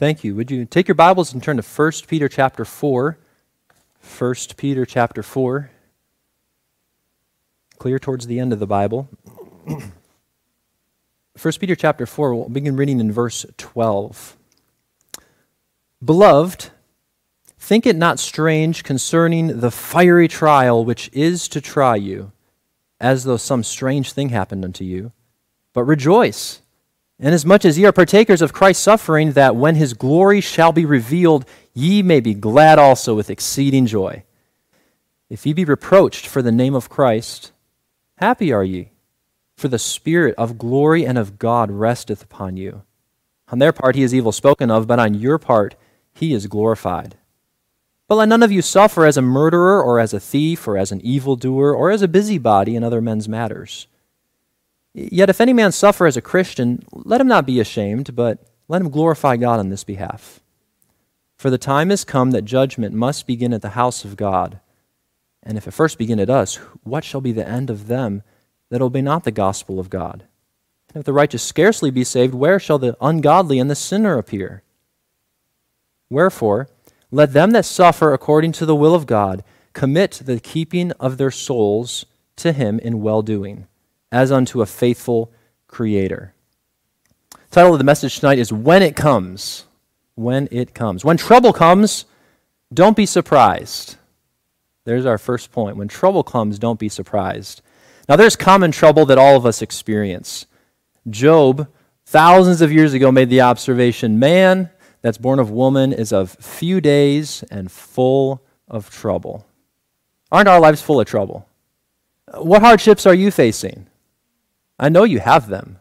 Thank you. Would you take your Bibles and turn to 1 Peter chapter 4? 1 Peter chapter 4. Clear towards the end of the Bible. 1 Peter chapter 4, we'll begin reading in verse 12. Beloved, think it not strange concerning the fiery trial which is to try you, as though some strange thing happened unto you. But rejoice, inasmuch as ye are partakers of Christ's suffering, that when his glory shall be revealed, ye may be glad also with exceeding joy. If ye be reproached for the name of Christ, happy are ye, for the Spirit of glory and of God resteth upon you. On their part he is evil spoken of, but on your part he is glorified. But let none of you suffer as a murderer, or as a thief, or as an evildoer, or as a busybody in other men's matters. Yet if any man suffer as a Christian, let him not be ashamed, but let him glorify God on this behalf. For the time is come that judgment must begin at the house of God. And if it first begin at us, what shall be the end of them that obey not the gospel of God? And if the righteous scarcely be saved, where shall the ungodly and the sinner appear? Wherefore, let them that suffer according to the will of God commit the keeping of their souls to him in well-doing, as unto a faithful Creator. The title of the message tonight is When It Comes. When it comes. When trouble comes, don't be surprised. There's our first point. When trouble comes, don't be surprised. Now there's common trouble that all of us experience. Job, thousands of years ago, made the observation, man that's born of woman is of few days and full of trouble. Aren't our lives full of trouble? What hardships are you facing? I know you have them.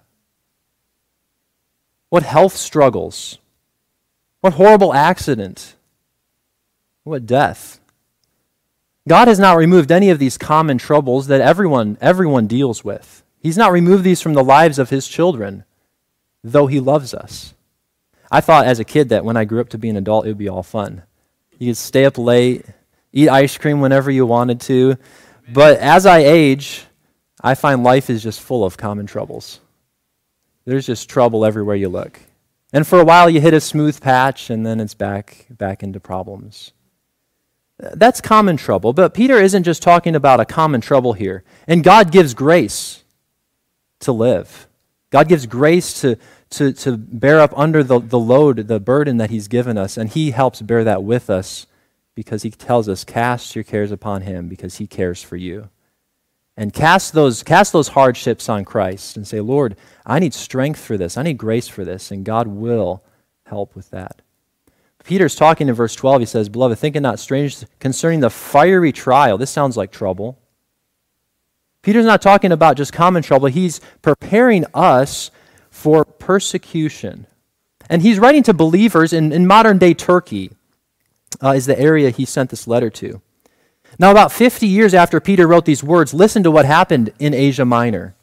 What health struggles? What horrible accident? What death? God has not removed any of these common troubles that everyone deals with. He's not removed these from the lives of his children, though he loves us. I thought as a kid that when I grew up to be an adult, it would be all fun. You could stay up late, eat ice cream whenever you wanted to. But as I age, I find life is just full of common troubles. There's just trouble everywhere you look. And for a while you hit a smooth patch and then it's back into problems. That's common trouble, but Peter isn't just talking about a common trouble here. And God gives grace to live. God gives grace to bear up under the load, the burden that he's given us, and he helps bear that with us because he tells us, cast your cares upon him because he cares for you. And cast those hardships on Christ and say, Lord, I need strength for this. I need grace for this. And God will help with that. Peter's talking in verse 12. He says, Beloved, think it not strange concerning the fiery trial. This sounds like trouble. Peter's not talking about just common trouble. He's preparing us for persecution. And he's writing to believers in modern-day Turkey is the area he sent this letter to. Now, about 50 years after Peter wrote these words, listen to what happened in Asia Minor.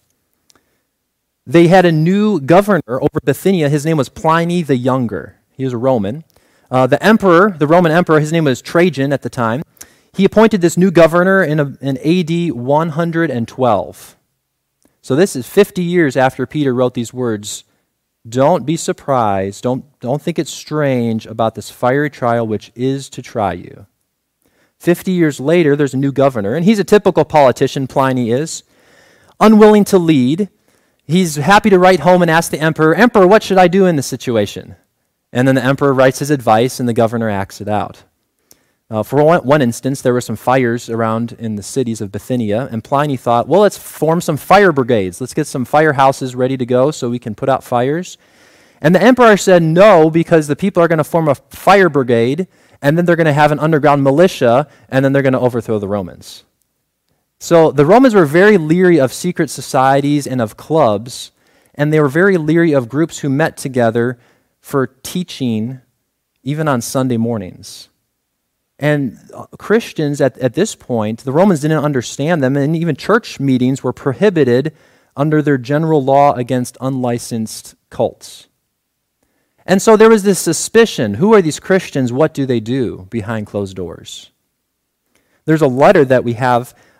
They had a new governor over Bithynia. His name was Pliny the Younger. He was a Roman. The Roman emperor, his name was Trajan at the time. He appointed this new governor in AD 112. So this is 50 years after Peter wrote these words. Don't be surprised. Don't think it's strange about this fiery trial which is to try you. 50 years later, there's a new governor, and he's a typical politician, Pliny is, unwilling to lead. He's happy to write home and ask the emperor, Emperor, what should I do in this situation? And then the emperor writes his advice, and the governor acts it out. For one instance, there were some fires around in the cities of Bithynia, and Pliny thought, well, let's form some fire brigades. Let's get some firehouses ready to go so we can put out fires. And the emperor said no, because the people are going to form a fire brigade, and then they're going to have an underground militia, and then they're going to overthrow the Romans. So the Romans were very leery of secret societies and of clubs, and they were very leery of groups who met together for teaching, even on Sunday mornings. And Christians at this point, the Romans didn't understand them, and even church meetings were prohibited under their general law against unlicensed cults. And so there was this suspicion, who are these Christians? What do they do behind closed doors? There's a letter that we have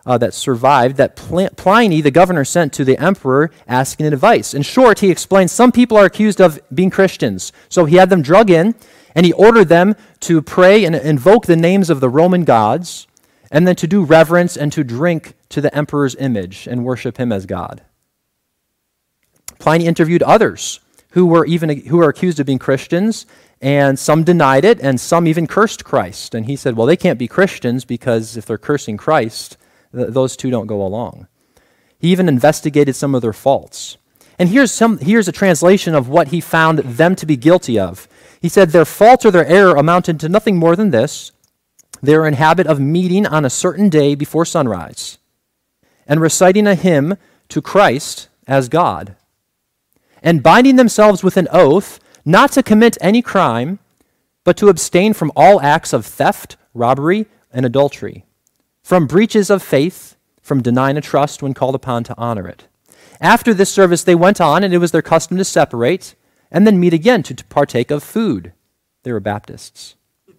that survived that Pliny, the governor, sent to the emperor asking advice. In short, he explained some people are accused of being Christians. So he had them drug in, and he ordered them to pray and invoke the names of the Roman gods, and then to do reverence and to drink to the emperor's image and worship him as God. Pliny interviewed others who were accused of being Christians, and some denied it, and some even cursed Christ. And he said, well, they can't be Christians because if they're cursing Christ, those two don't go along. He even investigated some of their faults. And here's a translation of what he found them to be guilty of. He said, their fault or their error amounted to nothing more than this. They were in habit of meeting on a certain day before sunrise and reciting a hymn to Christ as God, and binding themselves with an oath not to commit any crime, but to abstain from all acts of theft, robbery, and adultery, from breaches of faith, from denying a trust when called upon to honor it. After this service they went on, and it was their custom to separate, and then meet again to partake of food. They were Baptists.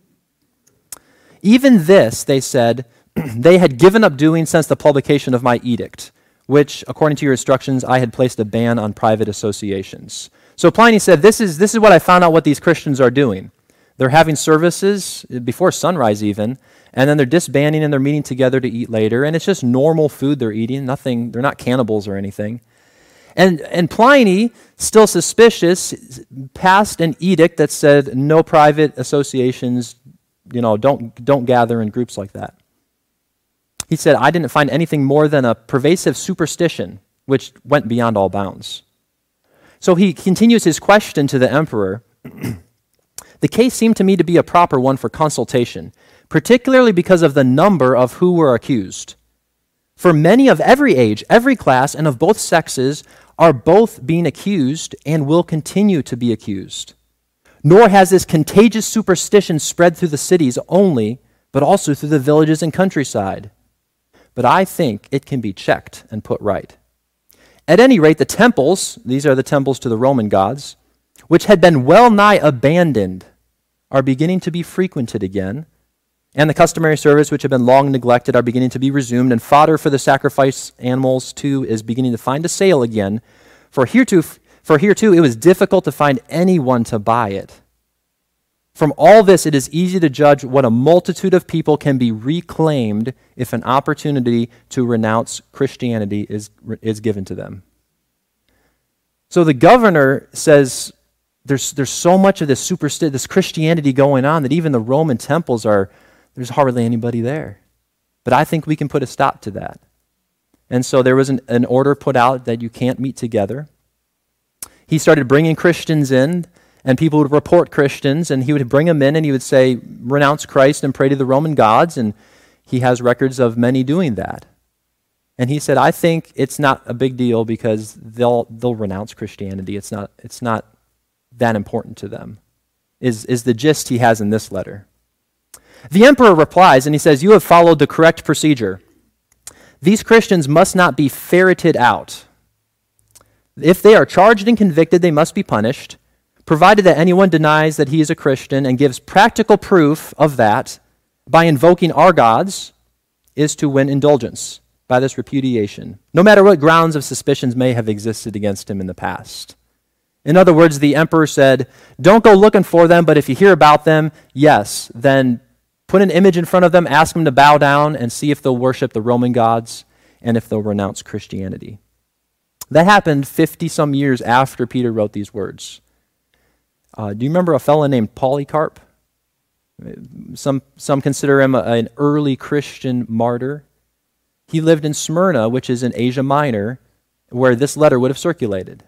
Even this, they said, they had given up doing since the publication of my edict, which, according to your instructions, I had placed a ban on private associations. So Pliny said, this is what I found out what these Christians are doing. They're having services before sunrise even, and then they're disbanding and they're meeting together to eat later, and it's just normal food they're eating. Nothing, they're not cannibals or anything. And Pliny, still suspicious, passed an edict that said no private associations, don't gather in groups like that. He said, I didn't find anything more than a pervasive superstition, which went beyond all bounds. So he continues his question to the emperor. The case seemed to me to be a proper one for consultation, particularly because of the number of who were accused. For many of every age, every class, and of both sexes are both being accused and will continue to be accused. Nor has this contagious superstition spread through the cities only, but also through the villages and countryside. But I think it can be checked and put right. At any rate, the temples, these are the temples to the Roman gods, which had been well nigh abandoned, are beginning to be frequented again, and the customary service, which had been long neglected, are beginning to be resumed, and fodder for the sacrifice animals, too, is beginning to find a sale again. For here, too, it was difficult to find anyone to buy it. From all this, it is easy to judge what a multitude of people can be reclaimed if an opportunity to renounce Christianity is given to them. So the governor says there's so much of this Christianity going on that even the Roman temples there's hardly anybody there. But I think we can put a stop to that. And so there was an order put out that you can't meet together. He started bringing Christians in, and people would report Christians, and he would bring them in, and he would say, renounce Christ and pray to the Roman gods, and he has records of many doing that. And he said, I think it's not a big deal because they'll renounce Christianity. It's not that important to them, is the gist he has in this letter. The emperor replies, and he says, you have followed the correct procedure. These Christians must not be ferreted out. If they are charged and convicted, they must be punished, provided that anyone denies that he is a Christian and gives practical proof of that by invoking our gods is to win indulgence by this repudiation, no matter what grounds of suspicions may have existed against him in the past. In other words, the emperor said, don't go looking for them, but if you hear about them, yes, then put an image in front of them, ask them to bow down, and see if they'll worship the Roman gods and if they'll renounce Christianity. That happened 50-some years after Peter wrote these words. Do you remember a fellow named Polycarp? Some consider him an early Christian martyr. He lived in Smyrna, which is in Asia Minor, where this letter would have circulated.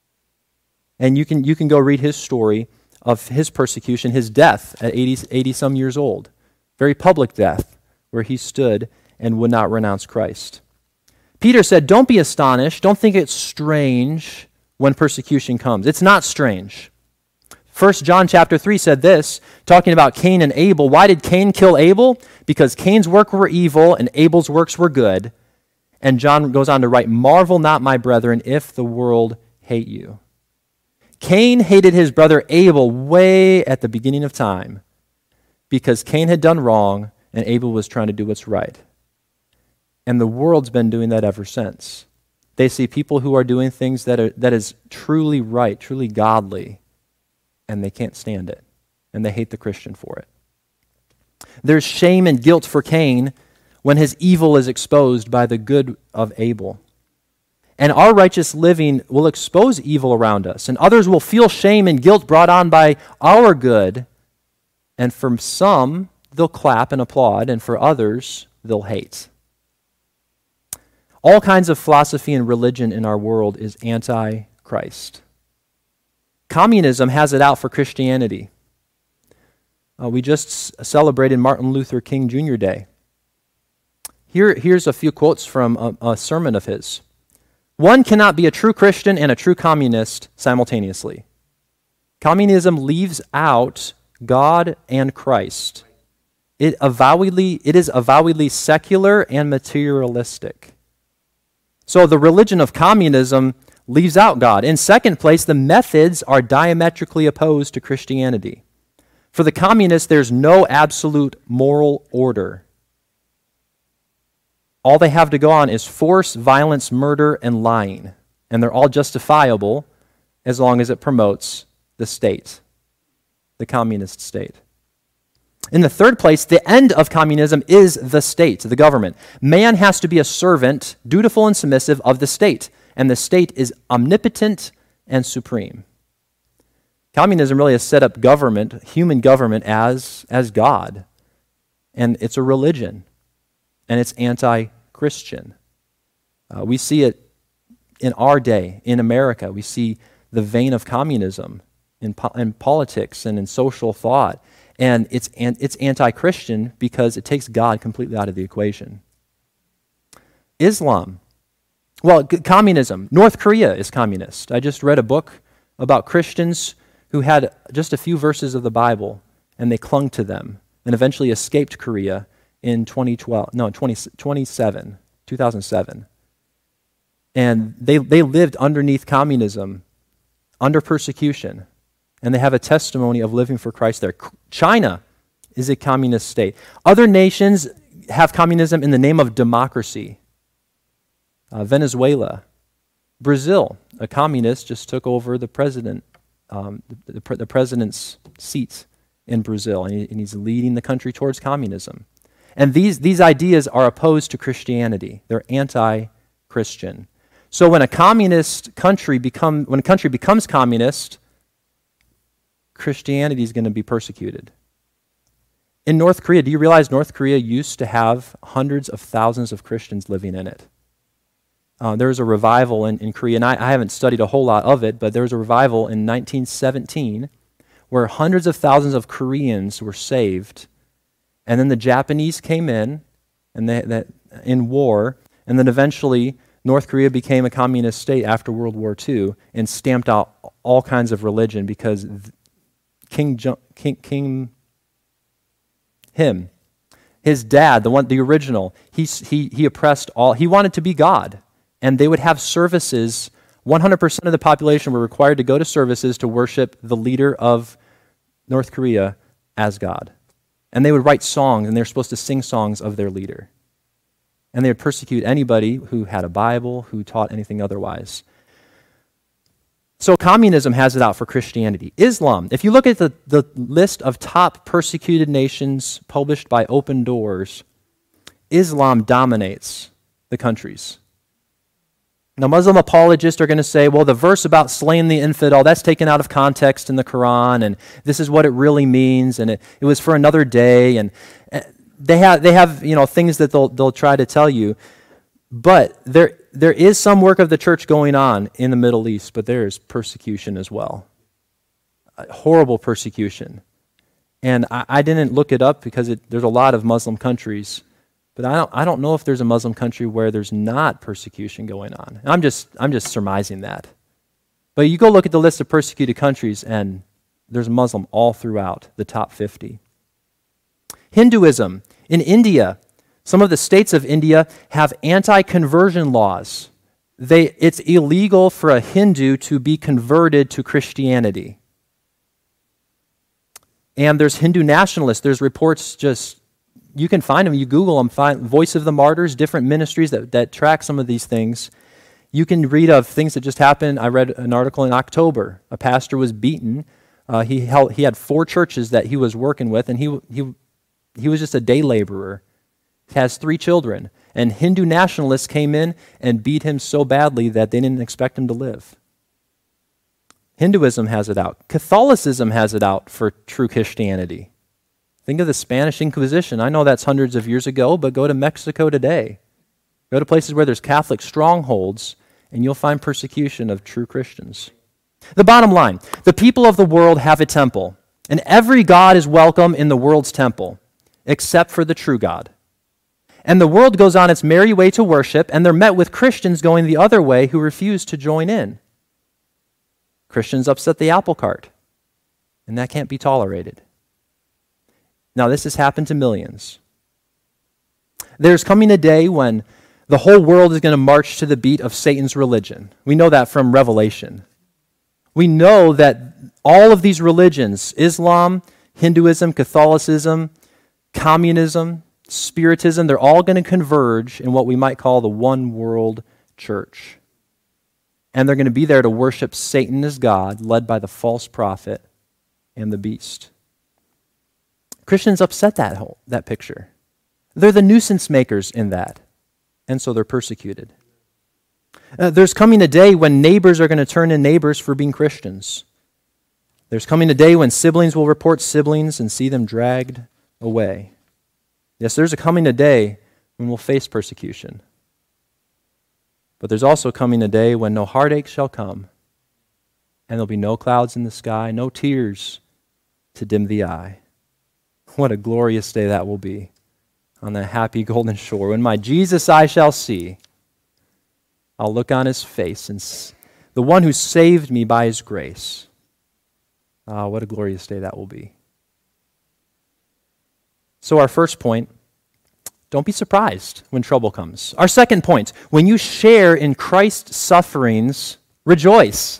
And you can go read his story of his persecution, his death at 80-some years old. Very public death, where he stood and would not renounce Christ. Peter said, don't be astonished. Don't think it's strange when persecution comes. It's not strange. 1 John chapter 3 said this, talking about Cain and Abel. Why did Cain kill Abel? Because Cain's works were evil and Abel's works were good. And John goes on to write, marvel not, my brethren, if the world hate you. Cain hated his brother Abel way at the beginning of time because Cain had done wrong and Abel was trying to do what's right. And the world's been doing that ever since. They see people who are doing things that is truly right, truly godly, and they can't stand it, and they hate the Christian for it. There's shame and guilt for Cain when his evil is exposed by the good of Abel. And our righteous living will expose evil around us, and others will feel shame and guilt brought on by our good, and for some, they'll clap and applaud, and for others, they'll hate. All kinds of philosophy and religion in our world is anti-Christ. Communism has it out for Christianity. We just celebrated Martin Luther King Jr. Day. Here's a few quotes from a sermon of his. One cannot be a true Christian and a true communist simultaneously. Communism leaves out God and Christ. It is avowedly secular and materialistic. So the religion of communism leaves out God. In second place, the methods are diametrically opposed to Christianity. For the communists, there's no absolute moral order. All they have to go on is force, violence, murder, and lying. And they're all justifiable as long as it promotes the state, the communist state. In the third place, the end of communism is the state, the government. Man has to be a servant, dutiful and submissive of the state, and the state is omnipotent and supreme. Communism really has set up government, human government, as God, and it's a religion, and it's anti-Christian. We see it in our day, in America. We see the vein of communism in politics and in social thought. And it's anti-Christian because it takes God completely out of the equation. Islam. Well, communism. North Korea is communist. I just read a book about Christians who had just a few verses of the Bible, and they clung to them, and eventually escaped Korea in 2007. And they lived underneath communism, under persecution. And they have a testimony of living for Christ there. China is a communist state. Other nations have communism in the name of democracy. Venezuela. Brazil, a communist, just took over the president's seat in Brazil, and he's leading the country towards communism. And these ideas are opposed to Christianity. They're anti-Christian. So when a country becomes communist, Christianity is going to be persecuted. In North Korea, do you realize North Korea used to have hundreds of thousands of Christians living in it? There was a revival in Korea, and I haven't studied a whole lot of it, but there was a revival in 1917 where hundreds of thousands of Koreans were saved, and then the Japanese came in in war, and then eventually North Korea became a communist state after World War II and stamped out all kinds of religion because his dad, the original, he oppressed all. He wanted to be God, and they would have services. 100% of the population were required to go to services to worship the leader of North Korea as God, and they would write songs, and they were supposed to sing songs of their leader, and they would persecute anybody who had a Bible, who taught anything otherwise. So communism has it out for Christianity. Islam, if you look at the list of top persecuted nations published by Open Doors, Islam dominates the countries. Now, Muslim apologists are going to say, well, the verse about slaying the infidel, that's taken out of context in the Quran, and this is what it really means, and it was for another day, and they have things that they'll try to tell you. But there is some work of the church going on in the Middle East, but there is persecution as well. Horrible persecution. And I didn't look it up because there's a lot of Muslim countries, but I don't know if there's a Muslim country where there's not persecution going on. And I'm just surmising that. But you go look at the list of persecuted countries, and there's Muslim all throughout the top 50. Hinduism. In India, some of the states of India have anti-conversion laws. It's illegal for a Hindu to be converted to Christianity. And there's Hindu nationalists. There's reports just you can find them. You Google them, find Voice of the Martyrs, different ministries that track some of these things. You can read of things that just happened. I read an article in October. A pastor was beaten. He had 4 churches that he was working with, and he was just a day laborer. He has 3 children. And Hindu nationalists came in and beat him so badly that they didn't expect him to live. Hinduism has it out. Catholicism has it out for true Christianity. Think of the Spanish Inquisition. I know that's hundreds of years ago, but go to Mexico today. Go to places where there's Catholic strongholds, and you'll find persecution of true Christians. The bottom line, the people of the world have a temple, and every god is welcome in the world's temple, except for the true God. And the world goes on its merry way to worship, and they're met with Christians going the other way who refuse to join in. Christians upset the apple cart, and that can't be tolerated. Now, this has happened to millions. There's coming a day when the whole world is going to march to the beat of Satan's religion. We know that from Revelation. We know that all of these religions, Islam, Hinduism, Catholicism, communism, Spiritism, they're all going to converge in what we might call the one world church. And they're going to be there to worship Satan as God, led by the false prophet and the beast. Christians upset that picture. They're the nuisance makers in that, and so they're persecuted. There's coming a day when neighbors are going to turn in neighbors for being Christians. There's coming a day when siblings will report siblings and see them dragged away. Yes, there's coming a day when we'll face persecution. But there's also coming a day when no heartache shall come, and there'll be no clouds in the sky, no tears to dim the eye. What a glorious day that will be on that happy golden shore. When my Jesus I shall see, I'll look on his face, and the one who saved me by his grace. Ah, what a glorious day that will be. So our first point, don't be surprised when trouble comes. Our second point, when you share in Christ's sufferings, rejoice.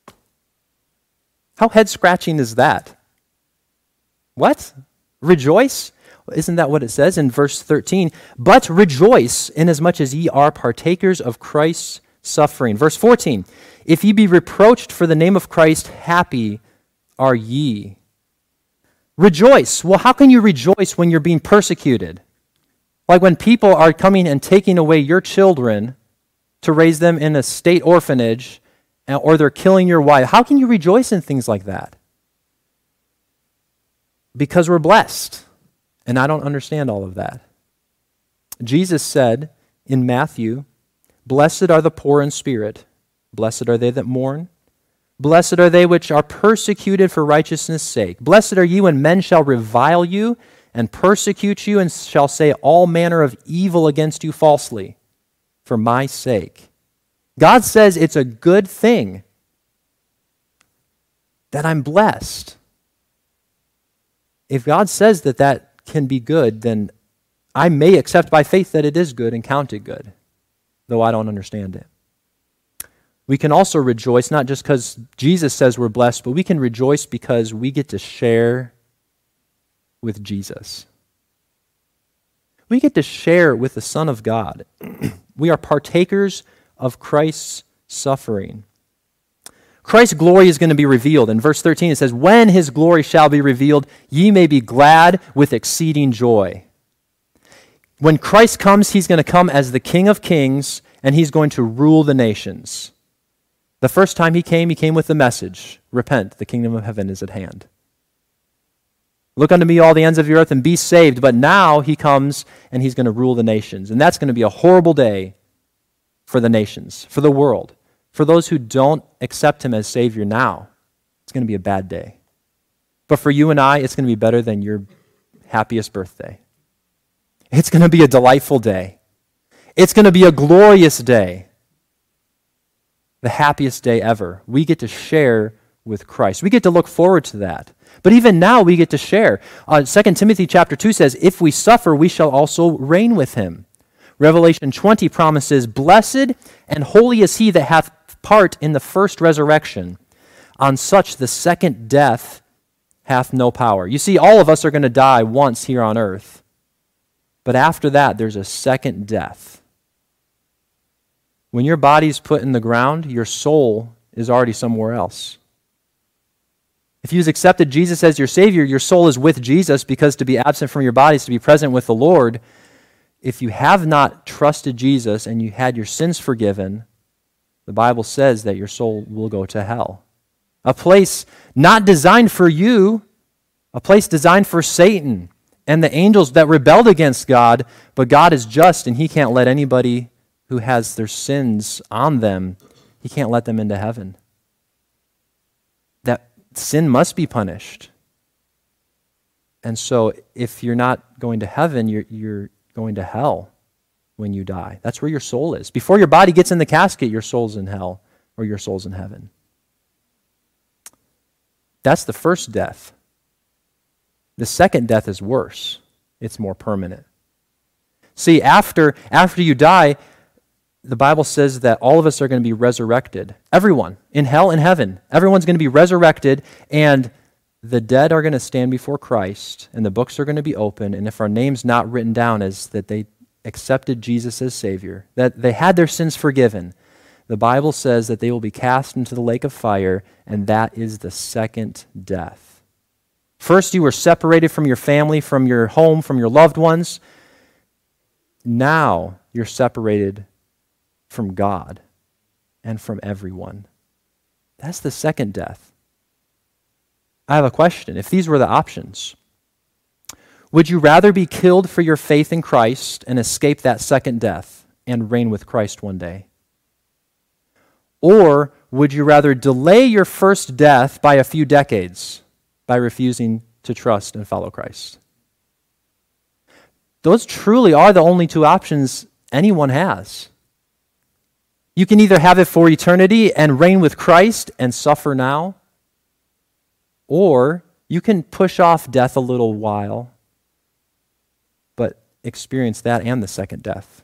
How head-scratching is that? What? Rejoice? Isn't that what it says in verse 13? But rejoice inasmuch as ye are partakers of Christ's suffering. Verse 14, if ye be reproached for the name of Christ, happy are ye. Rejoice. Well, how can you rejoice when you're being persecuted? Like when people are coming and taking away your children to raise them in a state orphanage, or they're killing your wife. How can you rejoice in things like that? Because we're blessed. And I don't understand all of that. Jesus said in Matthew, blessed are the poor in spirit. Blessed are they that mourn. Blessed are they which are persecuted for righteousness' sake. Blessed are ye when men shall revile you and persecute you and shall say all manner of evil against you falsely for my sake. God says it's a good thing that I'm blessed. If God says that that can be good, then I may accept by faith that it is good and count it good, though I don't understand it. We can also rejoice, not just because Jesus says we're blessed, but we can rejoice because we get to share with Jesus. We get to share with the Son of God. We are partakers of Christ's suffering. Christ's glory is going to be revealed. In verse 13 it says, when his glory shall be revealed, ye may be glad with exceeding joy. When Christ comes, he's going to come as the King of Kings, and he's going to rule the nations. The first time he came with the message, repent, the kingdom of heaven is at hand. Look unto me all the ends of the earth and be saved. But now he comes and he's going to rule the nations. And that's going to be a horrible day for the nations, for the world. For those who don't accept him as Savior now, it's going to be a bad day. But for you and I, it's going to be better than your happiest birthday. It's going to be a delightful day. It's going to be a glorious day. The happiest day ever. We get to share with Christ. We get to look forward to that. But even now, we get to share. 2 Timothy chapter 2 says, if we suffer, we shall also reign with him. Revelation 20 promises, blessed and holy is he that hath part in the first resurrection. On such the second death hath no power. You see, all of us are going to die once here on earth. But after that, there's a second death. When your body's put in the ground, your soul is already somewhere else. If you've accepted Jesus as your Savior, your soul is with Jesus, because to be absent from your body is to be present with the Lord. If you have not trusted Jesus and you had your sins forgiven, the Bible says that your soul will go to hell. A place not designed for you, a place designed for Satan and the angels that rebelled against God, but God is just and he can't let anybody who has their sins on them, he can't let them into heaven. That sin must be punished. And so if you're not going to heaven, you're going to hell when you die. That's where your soul is. Before your body gets in the casket, your soul's in hell or your soul's in heaven. That's the first death. The second death is worse. It's more permanent. See, after you die, the Bible says that all of us are going to be resurrected. Everyone, in hell and heaven. Everyone's going to be resurrected, and the dead are going to stand before Christ, and the books are going to be open, and if our name's not written down as that they accepted Jesus as Savior, that they had their sins forgiven, the Bible says that they will be cast into the lake of fire, and that is the second death. First, you were separated from your family, from your home, from your loved ones. Now, you're separated from God and from everyone. That's the second death. I have a question. If these were the options, would you rather be killed for your faith in Christ and escape that second death and reign with Christ one day? Or would you rather delay your first death by a few decades by refusing to trust and follow Christ? Those truly are the only two options anyone has. You can either have it for eternity and reign with Christ and suffer now, or you can push off death a little while, but experience that and the second death.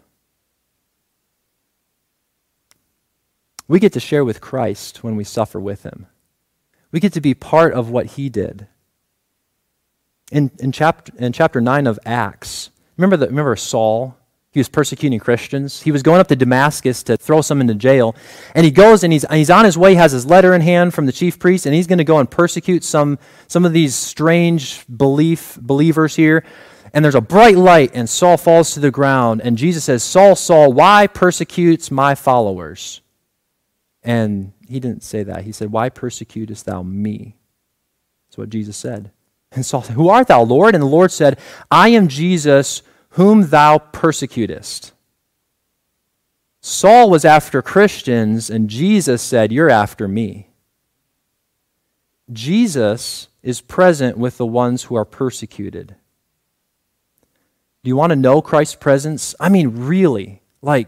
We get to share with Christ when we suffer with him. We get to be part of what he did. In chapter 9 of Acts, remember Saul? He was persecuting Christians. He was going up to Damascus to throw some into jail. And he goes and he's on his way, he has his letter in hand from the chief priest, and he's going to go and persecute some of these strange believers here. And there's a bright light, and Saul falls to the ground. And Jesus says, "Saul, Saul, why persecutes my followers?" And he didn't say that. He said, "Why persecutest thou me?" That's what Jesus said. And Saul said, "Who art thou, Lord?" And the Lord said, "I am Jesus, whom thou persecutest." Saul was after Christians, and Jesus said, "You're after me." Jesus is present with the ones who are persecuted. Do you want to know Christ's presence? I mean, really,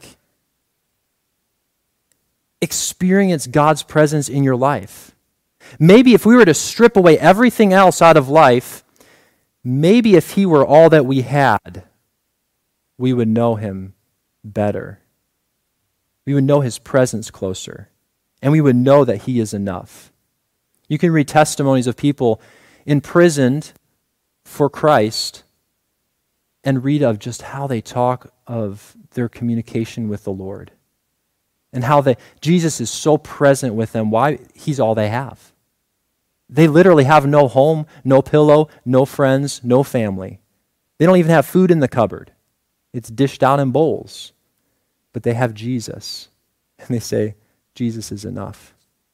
experience God's presence in your life. Maybe if we were to strip away everything else out of life, maybe if he were all that we had, we would know him better. We would know his presence closer, and we would know that he is enough. You can read testimonies of people imprisoned for Christ and read of just how they talk of their communication with the Lord and how Jesus is so present with them. Why? He's all they have. They literally have no home, no pillow, no friends, no family. They don't even have food in the cupboard. It's dished out in bowls. But they have Jesus. And they say, Jesus is enough.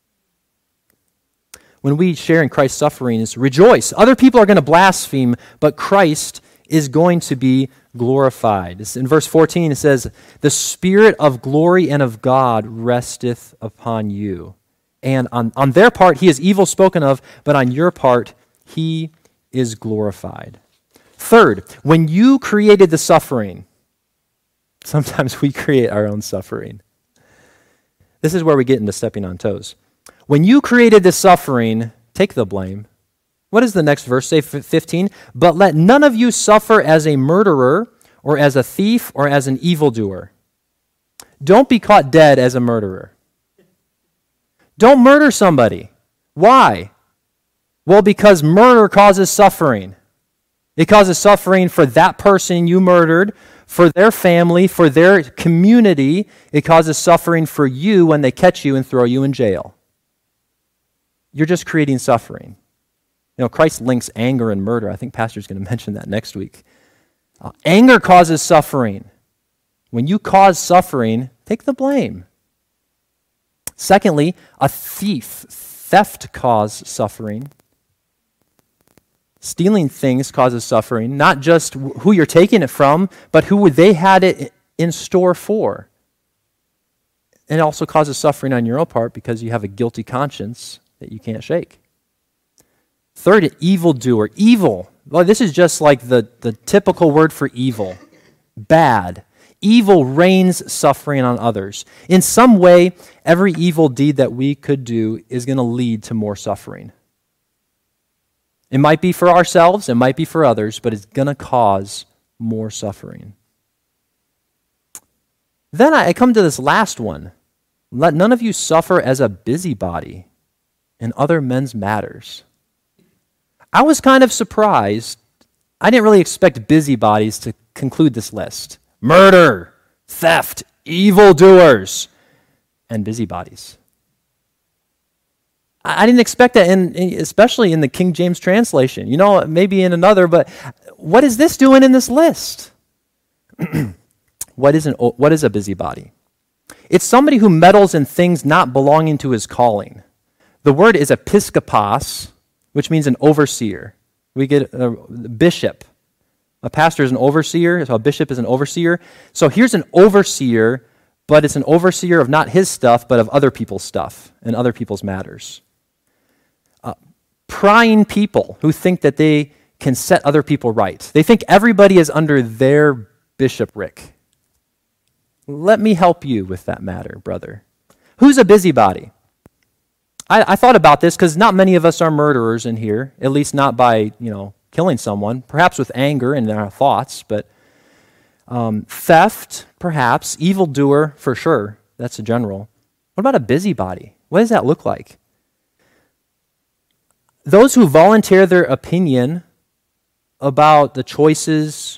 When we share in Christ's sufferings, rejoice. Other people are going to blaspheme, but Christ is going to be glorified. In verse 14 it says, "The Spirit of glory and of God resteth upon you." And on their part, he is evil spoken of, but on your part, he is glorified. Third, when you created the suffering, sometimes we create our own suffering. This is where we get into stepping on toes. When you created the suffering, take the blame. What does the next verse say, 15? "But let none of you suffer as a murderer, or as a thief, or as an evildoer." Don't be caught dead as a murderer. Don't murder somebody. Why? Well, because murder causes suffering. It causes suffering for that person you murdered, for their family, for their community. It causes suffering for you when they catch you and throw you in jail. You're just creating suffering. You know, Christ links anger and murder. I think Pastor's going to mention that next week. Anger causes suffering. When you cause suffering, take the blame. Secondly, a theft causes suffering. Stealing things causes suffering, not just who you're taking it from, but who they had it in store for. And it also causes suffering on your own part because you have a guilty conscience that you can't shake. Third, evildoer. Evil. Well, this is just like the typical word for evil. Bad. Evil rains suffering on others. In some way, every evil deed that we could do is going to lead to more suffering. It might be for ourselves, it might be for others, but it's going to cause more suffering. Then I come to this last one. Let none of you suffer as a busybody in other men's matters. I was kind of surprised. I didn't really expect busybodies to conclude this list. Murder, theft, evildoers, and busybodies. I didn't expect that, especially in the King James translation. You know, maybe in another, but what is this doing in this list? What is a busybody? It's somebody who meddles in things not belonging to his calling. The word is episkopos, which means an overseer. We get a bishop. A pastor is an overseer, so a bishop is an overseer. So here's an overseer, but it's an overseer of not his stuff, but of other people's stuff and other people's matters. Prying people who think that they can set other people right. They think everybody is under their bishopric. Let me help you with that matter, brother. Who's a busybody? I thought about this because not many of us are murderers in here, at least not by, killing someone, perhaps with anger in our thoughts, but theft, perhaps, evildoer, for sure. That's a general. What about a busybody? What does that look like? Those who volunteer their opinion about the choices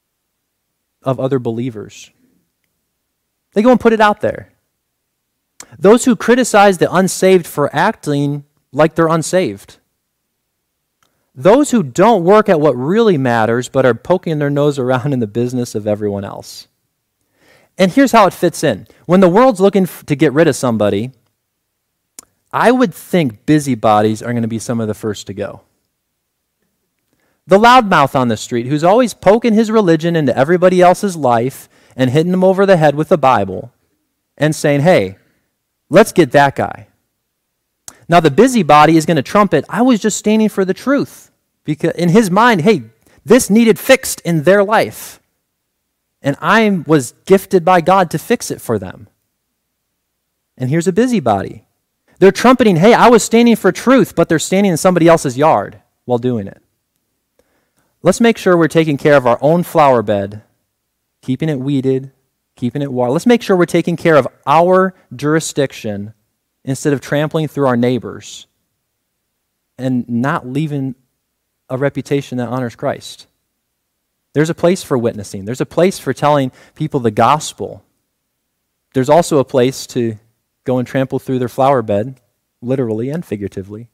of other believers. They go and put it out there. Those who criticize the unsaved for acting like they're unsaved. Those who don't work at what really matters but are poking their nose around in the business of everyone else. And here's how it fits in. When the world's looking to get rid of somebody, I would think busybodies are going to be some of the first to go. The loudmouth on the street who's always poking his religion into everybody else's life and hitting them over the head with the Bible and saying, hey, let's get that guy. Now the busybody is going to trumpet, I was just standing for the truth. Because in his mind, hey, this needed fixed in their life. And I was gifted by God to fix it for them. And here's a busybody. They're trumpeting, hey, I was standing for truth, but they're standing in somebody else's yard while doing it. Let's make sure we're taking care of our own flower bed, keeping it weeded, keeping it watered. Let's make sure we're taking care of our jurisdiction instead of trampling through our neighbors and not leaving a reputation that honors Christ. There's a place for witnessing. There's a place for telling people the gospel. There's also a place to go and trample through their flower bed, literally and figuratively,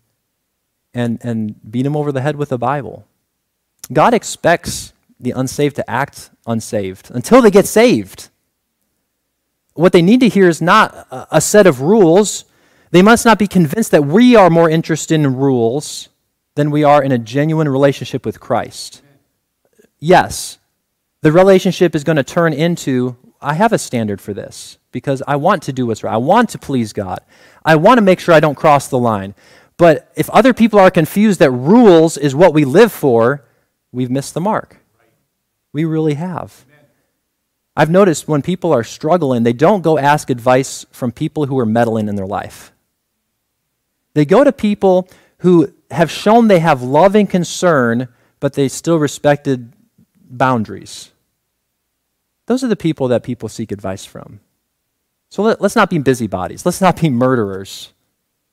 and beat them over the head with the Bible. God expects the unsaved to act unsaved until they get saved. What they need to hear is not a set of rules. They must not be convinced that we are more interested in rules than we are in a genuine relationship with Christ. Yes, the relationship is going to turn into, I have a standard for this because I want to do what's right. I want to please God. I want to make sure I don't cross the line. But if other people are confused that rules is what we live for, we've missed the mark. We really have. I've noticed when people are struggling, they don't go ask advice from people who are meddling in their life. They go to people who have shown they have loving concern, but they still respected boundaries. Those are the people that people seek advice from. So let's not be busybodies. Let's not be murderers.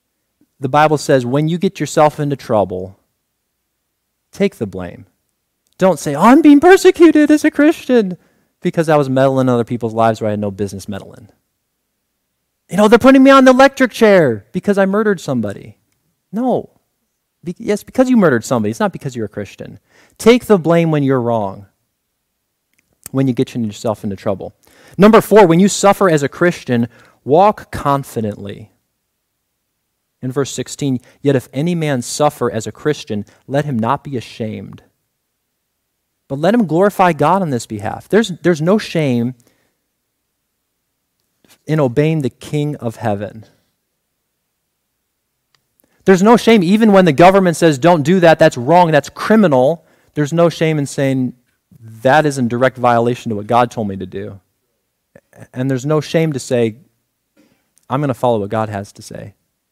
The Bible says when you get yourself into trouble, take the blame. Don't say, oh, I'm being persecuted as a Christian because I was meddling in other people's lives where I had no business meddling. They're putting me on the electric chair because I murdered somebody. No. Yes, because you murdered somebody. It's not because you're a Christian. Take the blame when you're wrong, when you get yourself into trouble. Number 4, when you suffer as a Christian, walk confidently. In verse 16, yet if any man suffer as a Christian, let him not be ashamed, but let him glorify God on this behalf. There's no shame in obeying the King of heaven. There's no shame even when the government says, don't do that, that's wrong, that's criminal. There's no shame in saying, that is in direct violation to what God told me to do. And there's no shame to say, I'm going to follow what God has to say.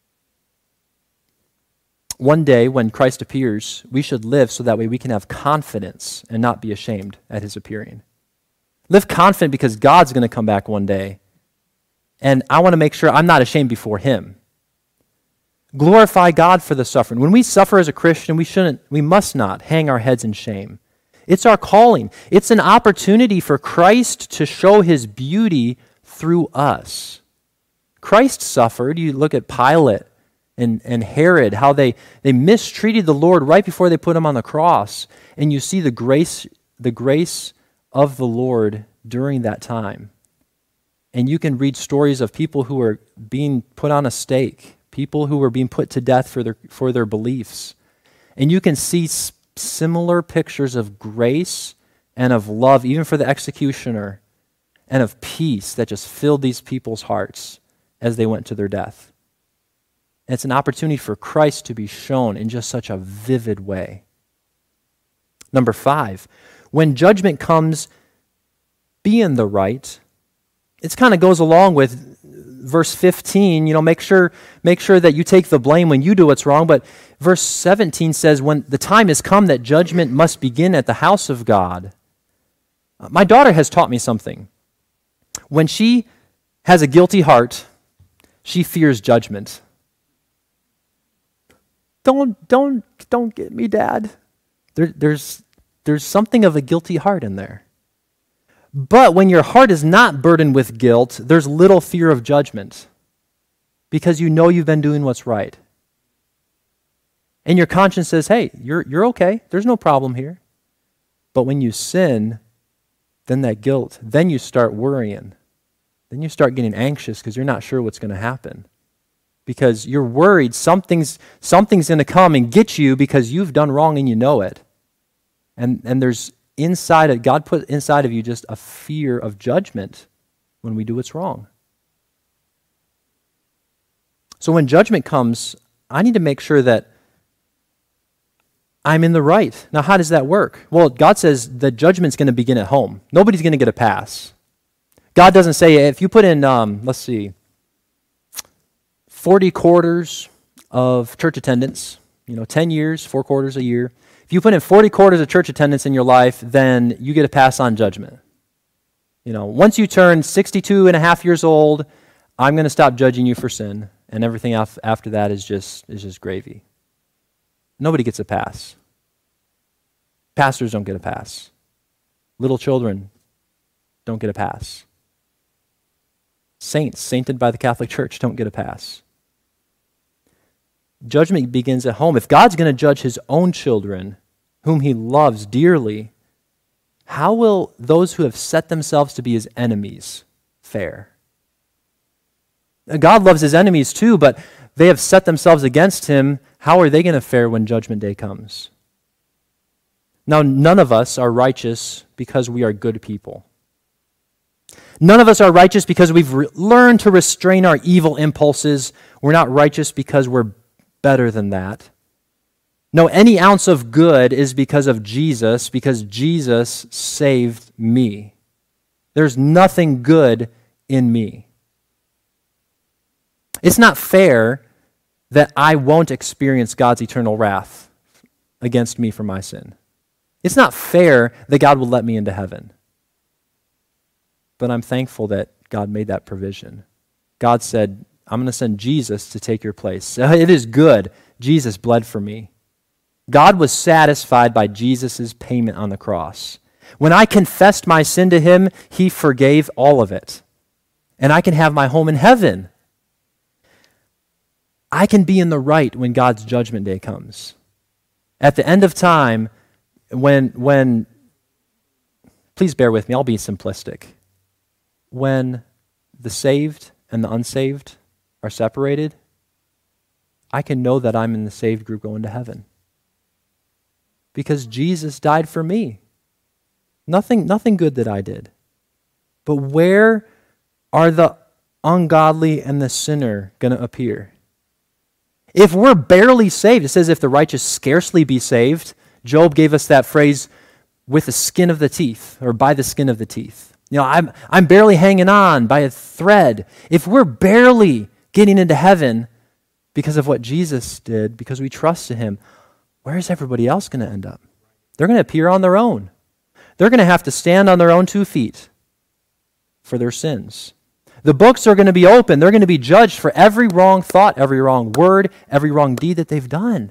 One day when Christ appears, we should live so that way we can have confidence and not be ashamed at his appearing. Live confident because God's going to come back one day. And I want to make sure I'm not ashamed before him. Glorify God for the suffering. When we suffer as a Christian, we must not hang our heads in shame. It's our calling. It's an opportunity for Christ to show his beauty through us. Christ suffered. You look at Pilate and Herod, how they mistreated the Lord right before they put him on the cross. And you see the grace of the Lord during that time. And you can read stories of people who are being put on a stake, people who were being put to death for their beliefs. And you can see similar pictures of grace and of love, even for the executioner, and of peace that just filled these people's hearts as they went to their death. And it's an opportunity for Christ to be shown in just such a vivid way. Number 5, when judgment comes, be in the right. It kind of goes along with verse 15, make sure that you take the blame when you do what's wrong. But verse 17 says, when the time has come that judgment must begin at the house of God. My daughter has taught me something. When she has a guilty heart, she fears judgment. Don't get me, Dad. There's something of a guilty heart in there. But when your heart is not burdened with guilt, there's little fear of judgment because you know you've been doing what's right. And your conscience says, hey, you're okay. There's no problem here. But when you sin, then that guilt, then you start worrying. Then you start getting anxious because you're not sure what's going to happen. Because you're worried something's going to come and get you because you've done wrong and you know it. And there's God put inside of you just a fear of judgment when we do what's wrong. So when judgment comes, I need to make sure that I'm in the right. Now, how does that work? Well, God says the judgment's going to begin at home. Nobody's going to get a pass. God doesn't say, if you put in, 40 quarters of church attendance, 10 years, 4 quarters a year. If you put in 40 quarters of church attendance in your life, then you get a pass on judgment. Once you turn 62 and a half years old, I'm going to stop judging you for sin, and everything after that is just gravy. Nobody gets a pass. Pastors don't get a pass. Little children don't get a pass. Saints, sainted by the Catholic Church, don't get a pass. Judgment begins at home. If God's going to judge his own children, whom he loves dearly, how will those who have set themselves to be his enemies fare? God loves his enemies too, but they have set themselves against him. How are they going to fare when judgment day comes? Now, none of us are righteous because we are good people. None of us are righteous because we've learned to restrain our evil impulses. We're not righteous because we're better than that. No, any ounce of good is because of Jesus, because Jesus saved me. There's nothing good in me. It's not fair that I won't experience God's eternal wrath against me for my sin. It's not fair that God will let me into heaven. But I'm thankful that God made that provision. God said, I'm going to send Jesus to take your place. It is good. Jesus bled for me. God was satisfied by Jesus' payment on the cross. When I confessed my sin to him, he forgave all of it. And I can have my home in heaven. I can be in the right when God's judgment day comes. At the end of time, when please bear with me, I'll be simplistic. When the saved and the unsaved are separated, I can know that I'm in the saved group going to heaven. Because Jesus died for me. Nothing good that I did. But where are the ungodly and the sinner going to appear? If we're barely saved, it says if the righteous scarcely be saved, Job gave us that phrase, with the skin of the teeth, or by the skin of the teeth. You know, I'm barely hanging on by a thread. If we're barely getting into heaven because of what Jesus did, because we trusted him, where's everybody else going to end up? They're going to appear on their own. They're going to have to stand on their own 2 feet for their sins. The books are going to be open. They're going to be judged for every wrong thought, every wrong word, every wrong deed that they've done.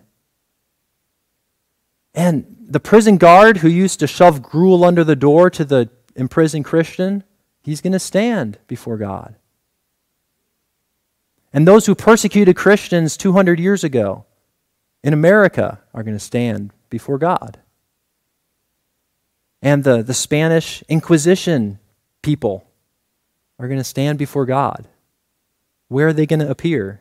And the prison guard who used to shove gruel under the door to the imprisoned Christian, he's going to stand before God. And those who persecuted Christians 200 years ago in America are going to stand before God. And the Spanish Inquisition people are going to stand before God. Where are they going to appear?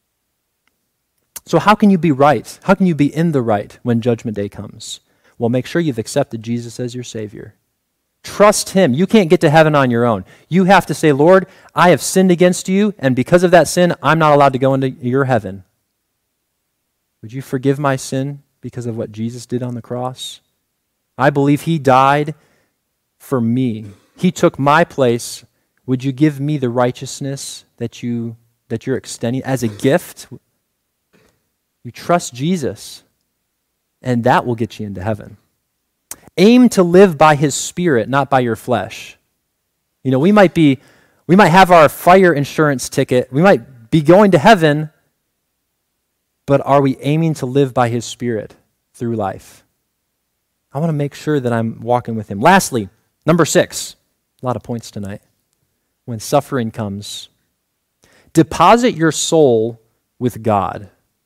So how can you be right? How can you be in the right when Judgment Day comes? Well, make sure you've accepted Jesus as your Savior. Trust him. You can't get to heaven on your own. You have to say, Lord, I have sinned against you, and because of that sin, I'm not allowed to go into your heaven. Would you forgive my sin because of what Jesus did on the cross? I believe he died for me. He took my place. Would you give me the righteousness that you're extending as a gift? You trust Jesus, and that will get you into heaven. Aim to live by his Spirit, not by your flesh. You know, we might have our fire insurance ticket. We might be going to heaven, but are we aiming to live by his Spirit through life? I want to make sure that I'm walking with him. Lastly, number 6, a lot of points tonight. When suffering comes, deposit your soul with God.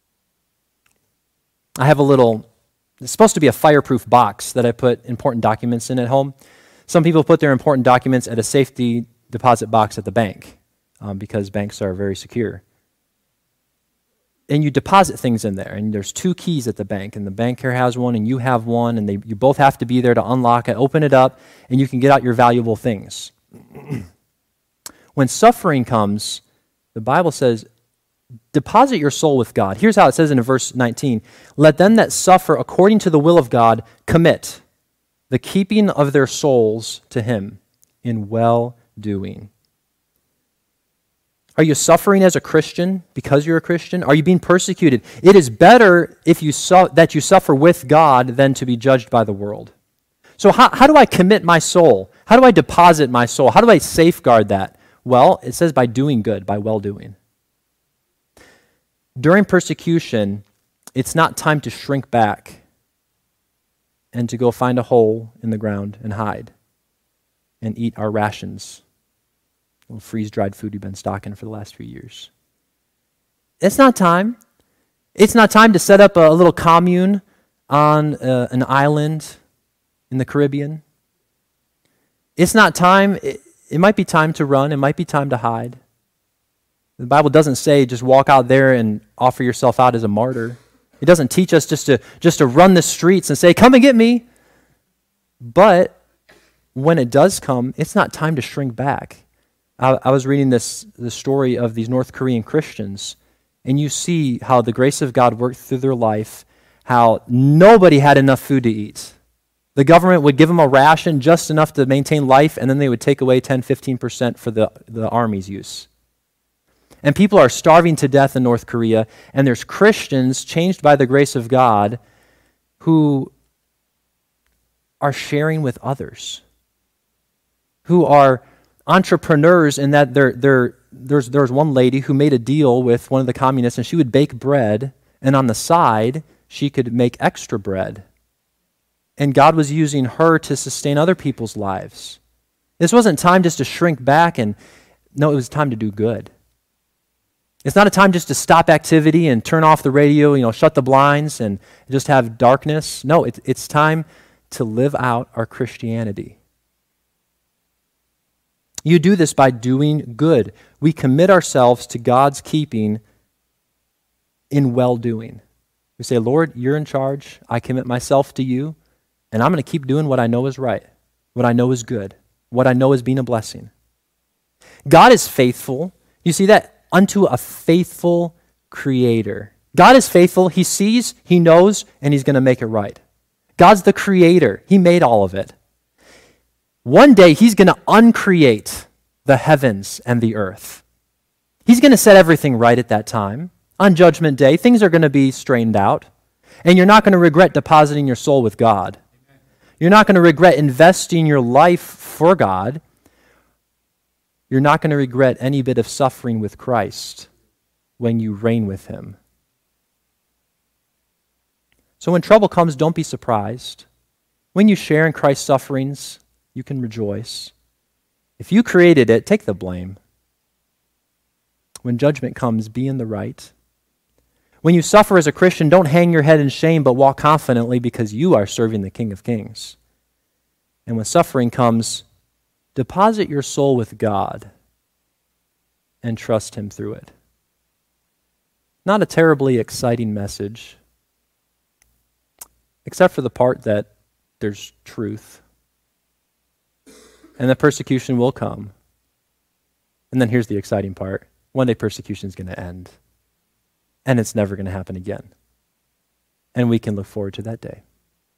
I have it's supposed to be a fireproof box that I put important documents in at home. Some people put their important documents at a safety deposit box at the bank because banks are very secure. And you deposit things in there, and there's 2 keys at the bank, and the bank here has one, and you have one, and you both have to be there to unlock it, open it up, and you can get out your valuable things. When suffering comes, the Bible says, deposit your soul with God. Here's how it says in verse 19. Let them that suffer according to the will of God commit the keeping of their souls to him in well-doing. Are you suffering as a Christian because you're a Christian? Are you being persecuted? It is better that you suffer with God than to be judged by the world. So how do I commit my soul? How do I deposit my soul? How do I safeguard that? Well, it says by doing good, by well-doing. During persecution, it's not time to shrink back and to go find a hole in the ground and hide and eat our rations, little freeze-dried food we've been stocking for the last few years. It's not time. It's not time to set up a little commune on an island in the Caribbean. It's not time. It might be time to run. It might be time to hide. The Bible doesn't say just walk out there and offer yourself out as a martyr. It doesn't teach us just to run the streets and say, come and get me. But when it does come, it's not time to shrink back. I was reading the story of these North Korean Christians, and you see how the grace of God worked through their life, how nobody had enough food to eat. The government would give them a ration just enough to maintain life, and then they would take away 10-15% for the army's use. And people are starving to death in North Korea, and there's Christians changed by the grace of God who are sharing with others, who are entrepreneurs in that there's one lady who made a deal with one of the communists, and she would bake bread, and on the side, she could make extra bread. And God was using her to sustain other people's lives. This wasn't time just to shrink back no, it was time to do good. It's not a time just to stop activity and turn off the radio, shut the blinds and just have darkness. No, it's time to live out our Christianity. You do this by doing good. We commit ourselves to God's keeping in well-doing. We say, Lord, you're in charge. I commit myself to you, and I'm going to keep doing what I know is right, what I know is good, what I know is being a blessing. God is faithful. You see that? Unto a faithful creator. God is faithful. He sees, he knows, and he's going to make it right. God's the creator. He made all of it. One day, he's going to uncreate the heavens and the earth. He's going to set everything right at that time. On Judgment Day, things are going to be straightened out, and you're not going to regret depositing your soul with God. You're not going to regret investing your life for God. You're not going to regret any bit of suffering with Christ when you reign with him. So when trouble comes, don't be surprised. When you share in Christ's sufferings, you can rejoice. If you created it, take the blame. When judgment comes, be in the right. When you suffer as a Christian, don't hang your head in shame, but walk confidently because you are serving the King of Kings. And when suffering comes, deposit your soul with God and trust him through it. Not a terribly exciting message, except for the part that there's truth. And the persecution will come. And then here's the exciting part. One day persecution is going to end. And it's never going to happen again. And we can look forward to that day.